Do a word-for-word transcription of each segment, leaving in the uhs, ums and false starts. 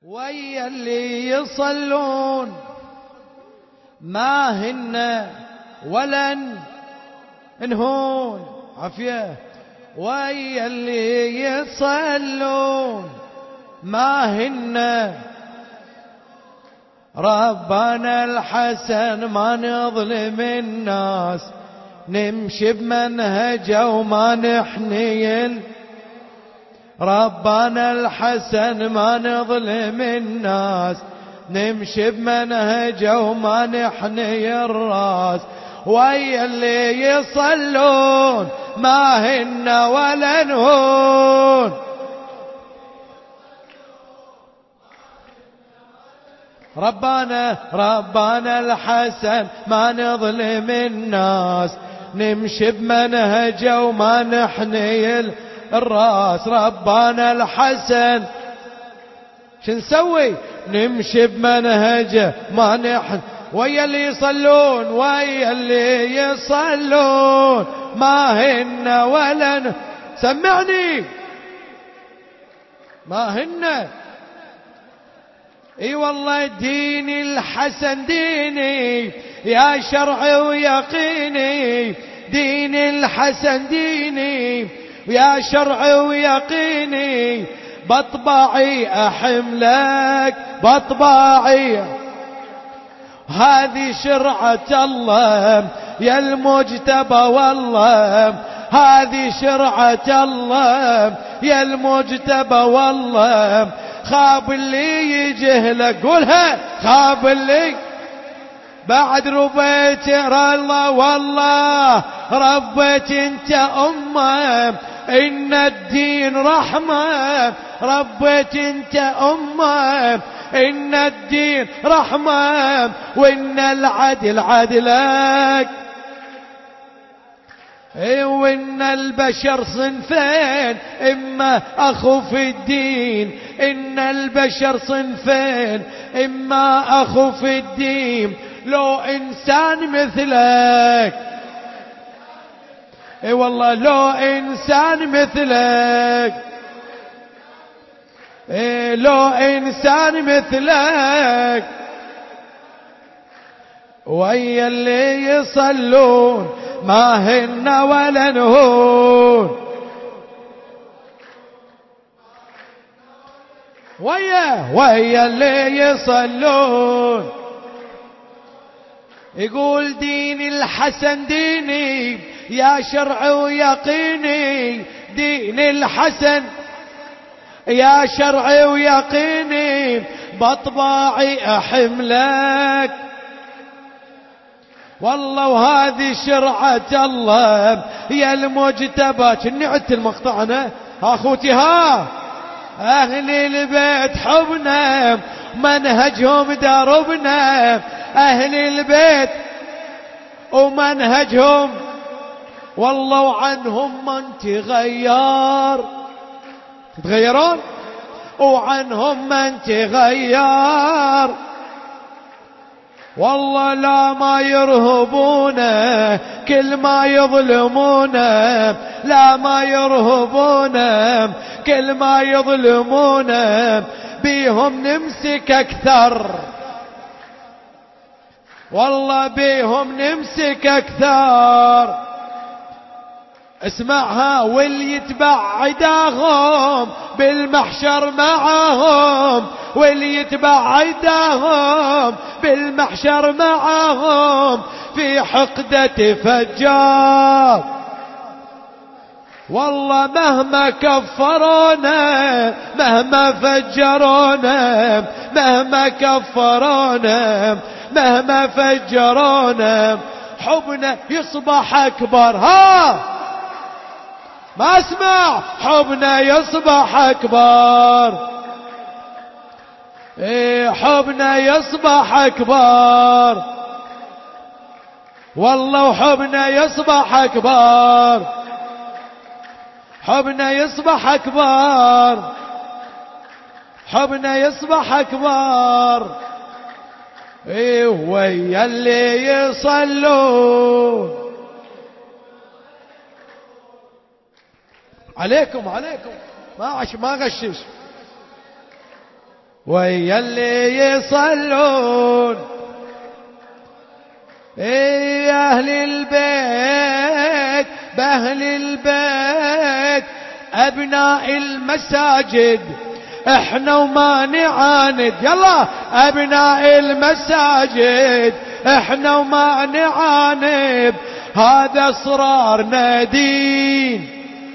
ويا اللي يصلون ما هن ولن انهون عافية. ويا اللي يصلون ما هن ربنا الحسن ما نظلم الناس نمشي بمنهجه وما نحنين. ربنا الحسن ما نظلم الناس نمشي بمنهجه وما نحني الراس. ويا اللي يصلون ما هن ولا نهون ربنا ربنا الحسن ما نظلم الناس نمشي بمنهجه وما نحني الراس. ربنا الحسن شو نسوي نمشي بمنهجه ما نحن. ويا اللي يصلون ويا اللي يصلون ما هن ولا سمعني ما هن. اي والله ديني الحسن ديني يا شرعي ويقيني. ديني الحسن ديني يا شرعي ويقيني. بطبعي أحملك بطبعي هذه شرعة الله يا المجتبى والله. هذه شرعة الله يا المجتبى والله. خاب اللي يجهلك قولها خاب اللي بعد ربيت الله والله ربيت انت امه. ان الدين رحمه ربيت انت امه. ان الدين رحمه وان العدل عدلك. وإن البشر صنفين إما أخو في الدين. إن البشر صنفين إما أخو في الدين. لو إنسان مثلك اي والله لو إنسان مثلك اي لو إنسان مثلك. ويا اللي يصلون ما هن ولا نهون ويا ويا اللي يصلون. يقول ديني الحسن ديني يا شرع ويقيني. ديني الحسن يا شرع ويقيني. بطباعي أحملك والله وهذه شرعة الله يا المجتبى. كني عدت المقطع انا اخوتي ها. اهل البيت حبنا منهجهم دربنا. اهل البيت ومنهجهم والله وعنهم من تغير تتغيرون وعنهم من تغير. والله لا ما يرهبونه كل ما يظلمونه. لا ما يرهبونه كل ما يظلمونه. بيهم نمسك أكثر والله بيهم نمسك أكثر. اسمعها واللي يتبع عداهم بالمحشر معهم. واللي يتبع عداهم بالمحشر معهم. في حقدة فجار والله مهما كفرونا مهما فجرونا. مهما كفرونا مهما فجرونا. حبنا يصبح أكبر ها ما اسمع حبنا يصبح أكبر. ايه حبنا يصبح أكبر والله وحبنا يصبح أكبر. حبنا يصبح أكبر حبنا يصبح أكبر. ايه ويا اللي يصلون عليكم عليكم ما عش ما غشش ويا اللي يصلون اي اهل البيت باهل البيت ابناء المساجد احنا وما نعاند. يلا ابناء المساجد احنا وما نعاند، هذا اسرارنا دين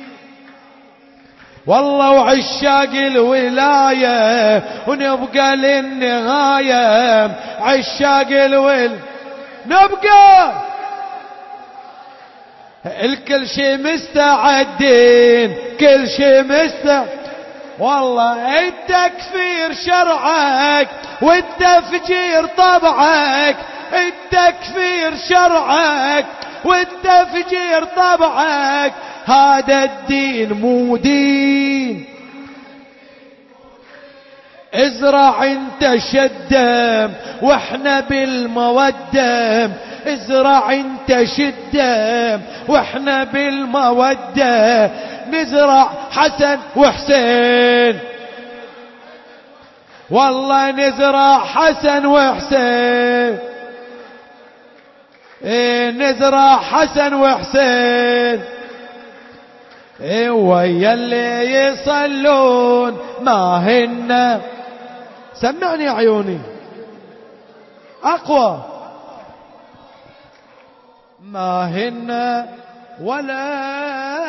والله وعشاق الولاية ونبقى للنهاية عشاق الول نبقى الكل شي مستعدين كل شي مستعد. والله التكفير شرعك والتفجير طبعك، التكفير شرعك والتفجير طبعك، هذا الدين مو دين. ازرع انت شدم واحنا بالمودة، ازرع انت شدم واحنا بالمودة، نزرع حسن وحسين والله نزرع حسن وحسين، ايه نزرع حسن وحسين. ايه ويا اللي يصلون ما هن. سمعني يا عيوني اقوى. ما هن ولا